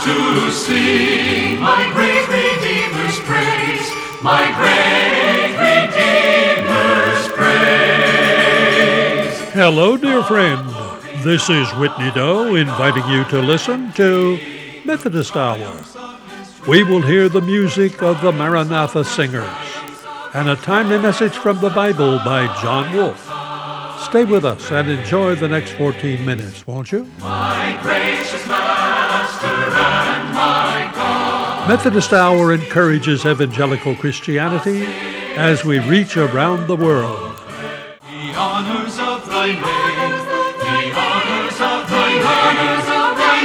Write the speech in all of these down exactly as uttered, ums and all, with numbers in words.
to sing my great Redeemer's praise, my great Redeemer's praise. Hello, dear friend. This is Whitney Doe inviting you to listen to Methodist Hour. We will hear the music of the Maranatha Singers and a timely message from the Bible by John Wolfe. Stay with us and enjoy the next fourteen minutes, won't you? My gracious Master and my God. Methodist Hour encourages evangelical Christianity as we reach around the world. The honors of thy name, the honors of thy name, the honors of thy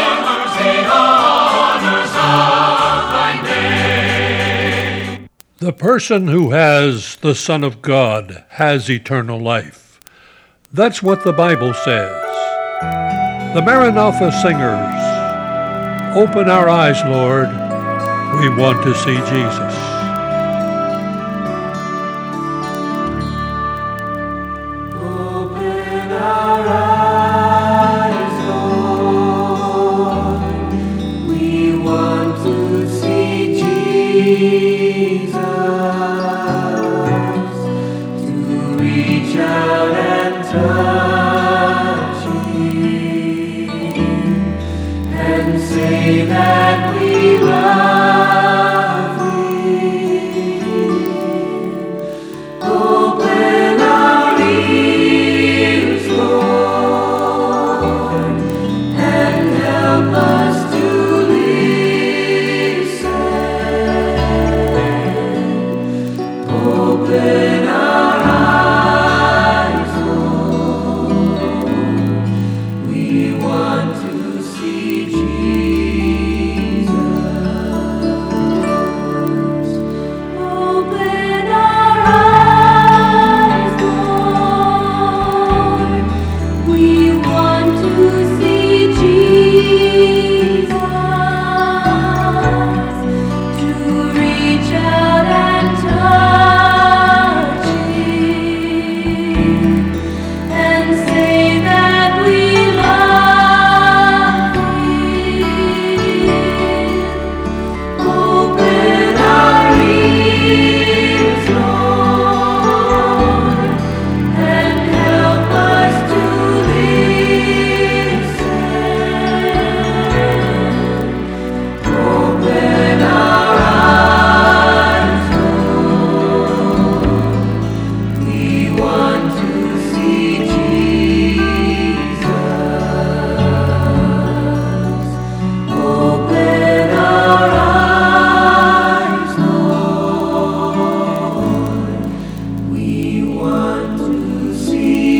name. The person who has the Son of God has eternal life. That's what the Bible says. The Maranatha Singers, open our eyes, Lord. We want to see Jesus. Open our eyes, Lord. We want to see Jesus. To reach out and touch Him and say that we love Him. Open our ears, Lord, and help us to listen. Open our eyes, Lord. We want to see Jesus. Open our eyes, Lord. We want to see Jesus. To reach out and touch Him and say that we love Him. Open our ears, Lord, and help us to listen. Open our eyes, Lord. We want to see Jesus. Open our eyes, Lord. We want to see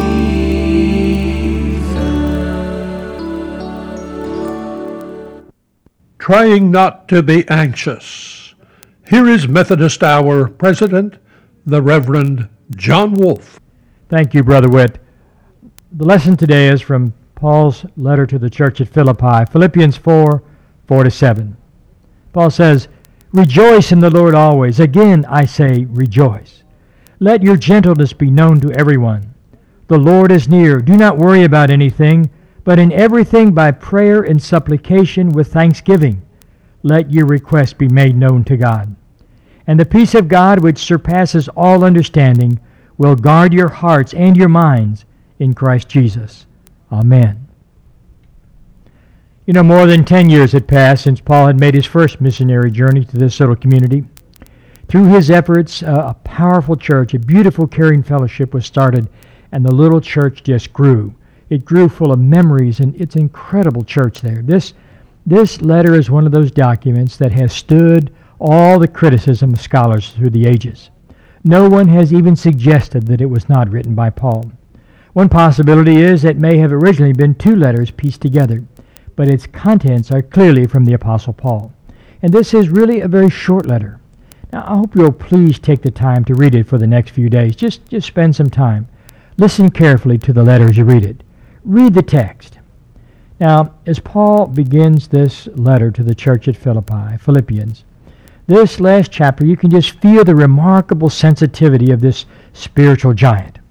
Jesus. Trying not to be anxious. Here is Methodist Hour President, the Reverend John Wolfe. Thank you, Brother Witt. The lesson today is from Paul's letter to the church at Philippi, Philippians four, four to seven. Paul says, "Rejoice in the Lord always. Again, I say, rejoice. Let your gentleness be known to everyone. The Lord is near. Do not worry about anything, but in everything by prayer and supplication with thanksgiving, let your requests be made known to God. And the peace of God, which surpasses all understanding, will guard your hearts and your minds in Christ Jesus." Amen. You know, more than ten years had passed since Paul had made his first missionary journey to this little community. Through his efforts, uh, a powerful church, a beautiful, caring fellowship was started, and the little church just grew. It grew full of memories, and it's an incredible church there. This, this letter is one of those documents that has stood all the criticism of scholars through the ages. No one has even suggested that it was not written by Paul. One possibility is that it may have originally been two letters pieced together, but its contents are clearly from the Apostle Paul. And this is really a very short letter. Now, I hope you'll please take the time to read it for the next few days. Just, just spend some time. Listen carefully to the letter as you read it. Read the text. Now, as Paul begins this letter to the church at Philippi, Philippians, this last chapter, you can just feel the remarkable sensitivity of this spiritual giant.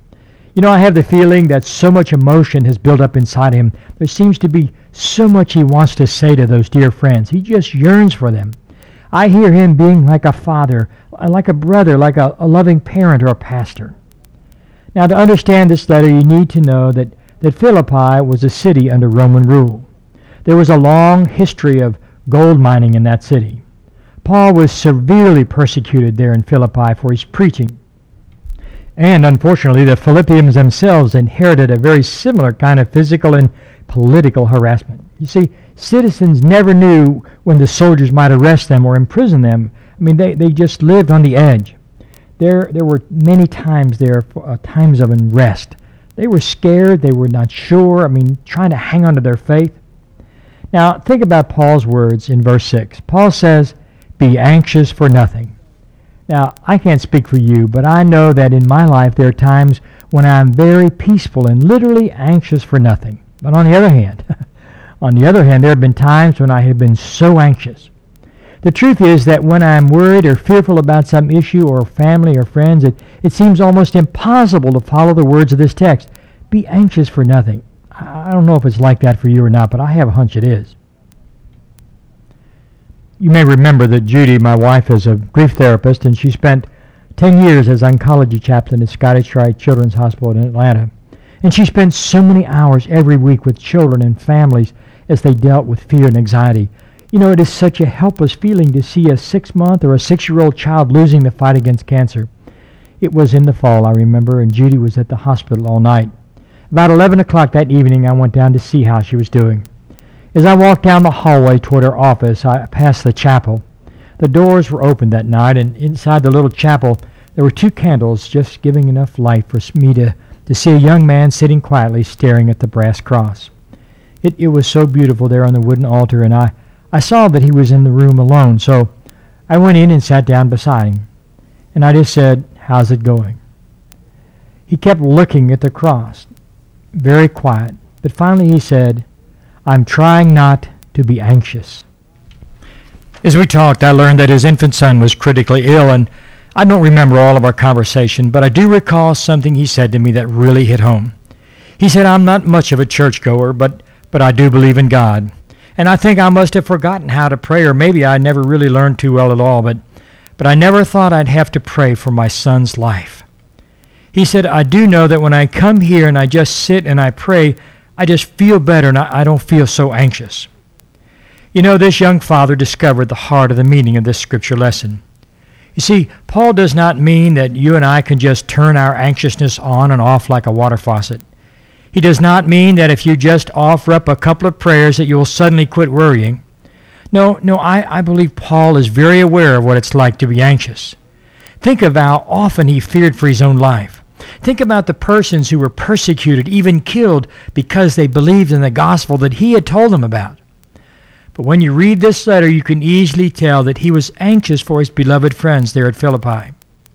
You know, I have the feeling that so much emotion has built up inside him. There seems to be so much he wants to say to those dear friends. He just yearns for them. I hear him being like a father, like a brother, like a, a loving parent or a pastor. Now, to understand this letter, you need to know that, that Philippi was a city under Roman rule. There was a long history of gold mining in that city. Paul was severely persecuted there in Philippi for his preaching. And unfortunately, the Philippians themselves inherited a very similar kind of physical and political harassment. You see, citizens never knew when the soldiers might arrest them or imprison them. I mean, they, they just lived on the edge. There, there were many times there, uh, times of unrest. They were scared. They were not sure. I mean, trying to hang on to their faith. Now, think about Paul's words in verse six. Paul says, "Be anxious for nothing." Now, I can't speak for you, but I know that in my life there are times when I'm very peaceful and literally anxious for nothing. But on the other hand, on the other hand, there have been times when I have been so anxious. The truth is that when I'm worried or fearful about some issue or family or friends, it, it seems almost impossible to follow the words of this text. Be anxious for nothing. I don't know if it's like that for you or not, but I have a hunch it is. You may remember that Judy, my wife, is a grief therapist, and she spent ten years as oncology chaplain at Scottish Rite Children's Hospital in Atlanta. And she spent so many hours every week with children and families as they dealt with fear and anxiety. You know, it is such a helpless feeling to see a six-month or a six-year-old child losing the fight against cancer. It was in the fall, I remember, and Judy was at the hospital all night. About eleven o'clock that evening, I went down to see how she was doing. As I walked down the hallway toward her office, I passed the chapel. The doors were open that night, and inside the little chapel, there were two candles just giving enough light for me to, to see a young man sitting quietly staring at the brass cross. It, it was so beautiful there on the wooden altar, and I, I saw that he was in the room alone, so I went in and sat down beside him. And I just said, "How's it going?" He kept looking at the cross, very quiet, but finally he said, "I'm trying not to be anxious." As we talked, I learned that his infant son was critically ill, and I don't remember all of our conversation, but I do recall something he said to me that really hit home. He said, "I'm not much of a churchgoer, but, but I do believe in God. And I think I must have forgotten how to pray, or maybe I never really learned too well at all, but, but I never thought I'd have to pray for my son's life." He said, "I do know that when I come here and I just sit and I pray, I just feel better and I, I don't feel so anxious." You know, this young father discovered the heart of the meaning of this scripture lesson. You see, Paul does not mean that you and I can just turn our anxiousness on and off like a water faucet. He does not mean that if you just offer up a couple of prayers that you will suddenly quit worrying. No, no, I, I believe Paul is very aware of what it's like to be anxious. Think of how often he feared for his own life. Think about the persons who were persecuted, even killed, because they believed in the gospel that he had told them about. But when you read this letter, you can easily tell that he was anxious for his beloved friends there at Philippi.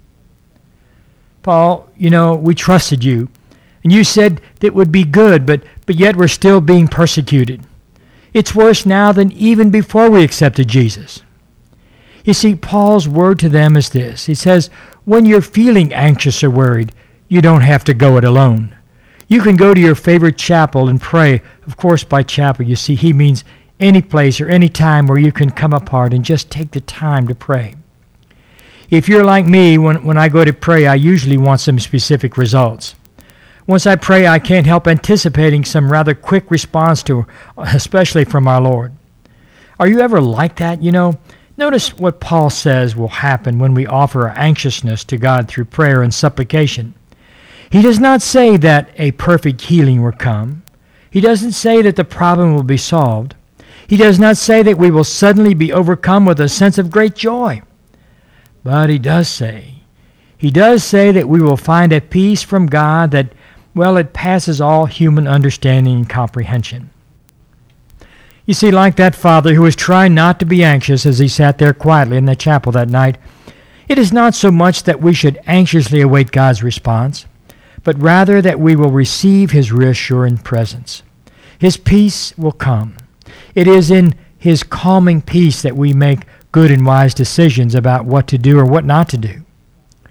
"Paul, you know, we trusted you, and you said that it would be good, but, but yet we're still being persecuted. It's worse now than even before we accepted Jesus." You see, Paul's word to them is this. He says, when you're feeling anxious or worried, you don't have to go it alone. You can go to your favorite chapel and pray. Of course, by chapel, you see, he means any place or any time where you can come apart and just take the time to pray. If you're like me, when, when I go to pray, I usually want some specific results. Once I pray, I can't help anticipating some rather quick response to, especially from our Lord. Are you ever like that? You know, notice what Paul says will happen when we offer our anxiousness to God through prayer and supplication. He does not say that a perfect healing will come. He doesn't say that the problem will be solved. He does not say that we will suddenly be overcome with a sense of great joy. But he does say, he does say that we will find a peace from God that, well, it passes all human understanding and comprehension. You see, like that father who was trying not to be anxious as he sat there quietly in the chapel that night, it is not so much that we should anxiously await God's response, but rather that we will receive his reassuring presence. His peace will come. It is in his calming peace that we make good and wise decisions about what to do or what not to do.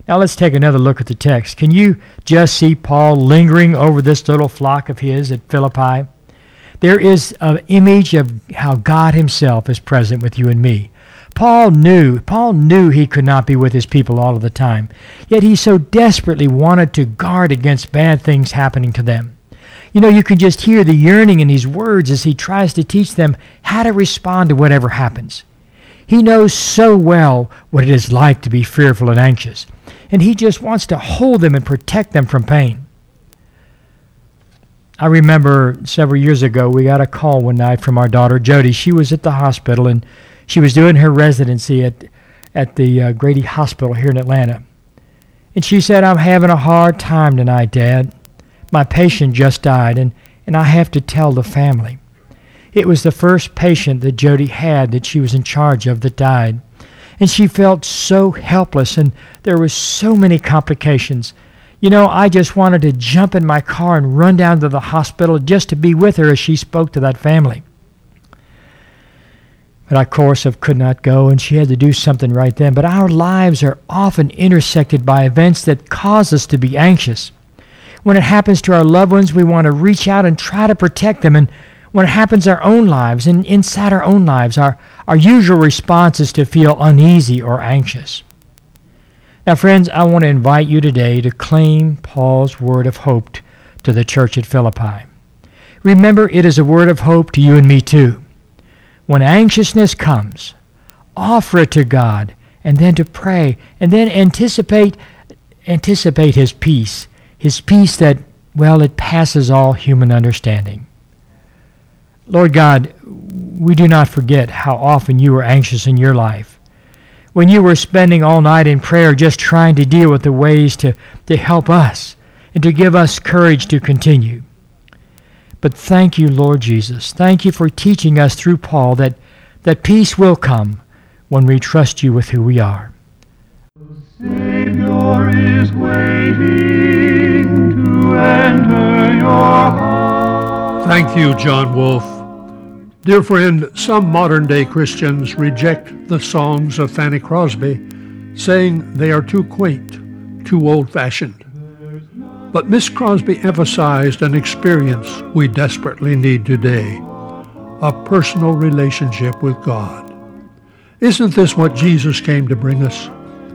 Now let's take another look at the text. Can you just see Paul lingering over this little flock of his at Philippi? There is an image of how God himself is present with you and me. Paul knew, Paul knew he could not be with his people all of the time, yet he so desperately wanted to guard against bad things happening to them. You know, you can just hear the yearning in his words as he tries to teach them how to respond to whatever happens. He knows so well what it is like to be fearful and anxious, and he just wants to hold them and protect them from pain. I remember several years ago, we got a call one night from our daughter, Jody. She was at the hospital, and she was doing her residency at, at the uh, Grady Hospital here in Atlanta. And she said, "I'm having a hard time tonight, Dad. My patient just died, and, and I have to tell the family." It was the first patient that Jody had that she was in charge of that died. And she felt so helpless, and there were so many complications. You know, I just wanted to jump in my car and run down to the hospital just to be with her as she spoke to that family. But I, of course, could not go, and she had to do something right then. But our lives are often intersected by events that cause us to be anxious. When it happens to our loved ones, we want to reach out and try to protect them. And when it happens in our own lives and inside our own lives, our, our usual response is to feel uneasy or anxious. Now, friends, I want to invite you today to claim Paul's word of hope to the church at Philippi. Remember, it is a word of hope to you and me too. When anxiousness comes, offer it to God, and then to pray, and then anticipate, anticipate His peace, His peace that, well, it passes all human understanding. Lord God, we do not forget how often you were anxious in your life. When you were spending all night in prayer just trying to deal with the ways to, to help us and to give us courage to continue. But thank you, Lord Jesus. Thank you for teaching us through Paul that, that peace will come when we trust you with who we are. Savior is waiting to enter your heart. Thank you, John Wolfe. Dear friend, some modern-day Christians reject the songs of Fanny Crosby, saying they are too quaint, too old-fashioned. But Miss Crosby emphasized an experience we desperately need today, a personal relationship with God. Isn't this what Jesus came to bring us?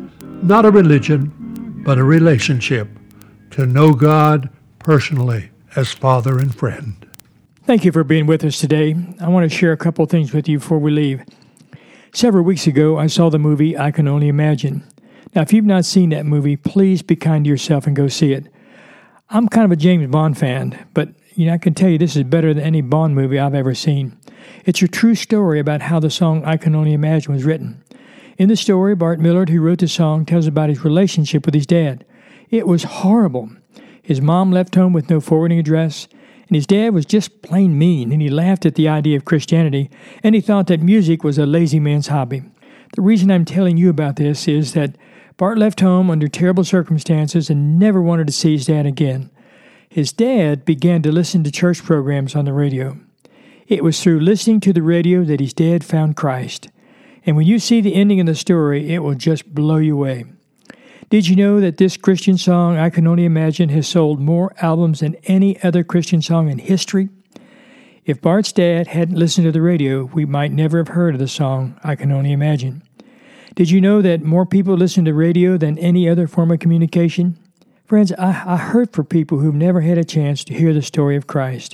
Not a religion, but a relationship, to know God personally as Father and friend. Thank you for being with us today. I want to share a couple of things with you before we leave. Several weeks ago, I saw the movie I Can Only Imagine. Now, if you've not seen that movie, please be kind to yourself and go see it. I'm kind of a James Bond fan, but you know, I can tell you this is better than any Bond movie I've ever seen. It's a true story about how the song I Can Only Imagine was written. In the story, Bart Millard, who wrote the song, tells about his relationship with his dad. It was horrible. His mom left home with no forwarding address, and his dad was just plain mean, and he laughed at the idea of Christianity, and he thought that music was a lazy man's hobby. The reason I'm telling you about this is that Bart left home under terrible circumstances and never wanted to see his dad again. His dad began to listen to church programs on the radio. It was through listening to the radio that his dad found Christ. And when you see the ending of the story, it will just blow you away. Did you know that this Christian song, I Can Only Imagine, has sold more albums than any other Christian song in history? If Bart's dad hadn't listened to the radio, we might never have heard of the song, I Can Only Imagine. Did you know that more people listen to radio than any other form of communication? Friends, I, I hurt for people who've never had a chance to hear the story of Christ.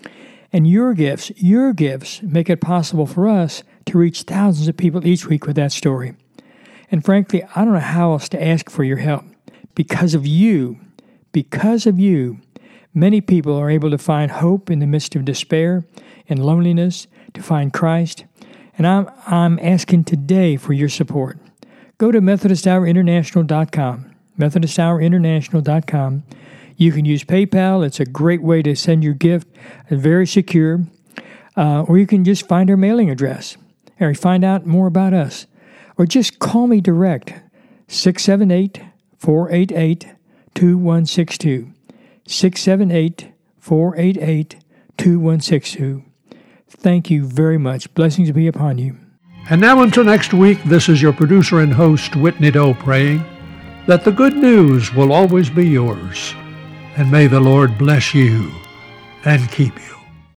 And your gifts, your gifts, make it possible for us to reach thousands of people each week with that story. And frankly, I don't know how else to ask for your help. Because of you, because of you, many people are able to find hope in the midst of despair and loneliness, to find Christ. And I'm, I'm asking today for your support. Go to Methodist Hour International dot com, Methodist Hour International dot com. You can use PayPal. It's a great way to send your gift, very secure. Uh, or you can just find our mailing address or find out more about us. Or just call me direct, six seven eight, four eight eight, two one six two, six seven eight, four eight eight, two one six two. Thank you very much. Blessings be upon you. And now until next week, this is your producer and host, Whitney Doe, praying, that the good news will always be yours. And may the Lord bless you and keep you.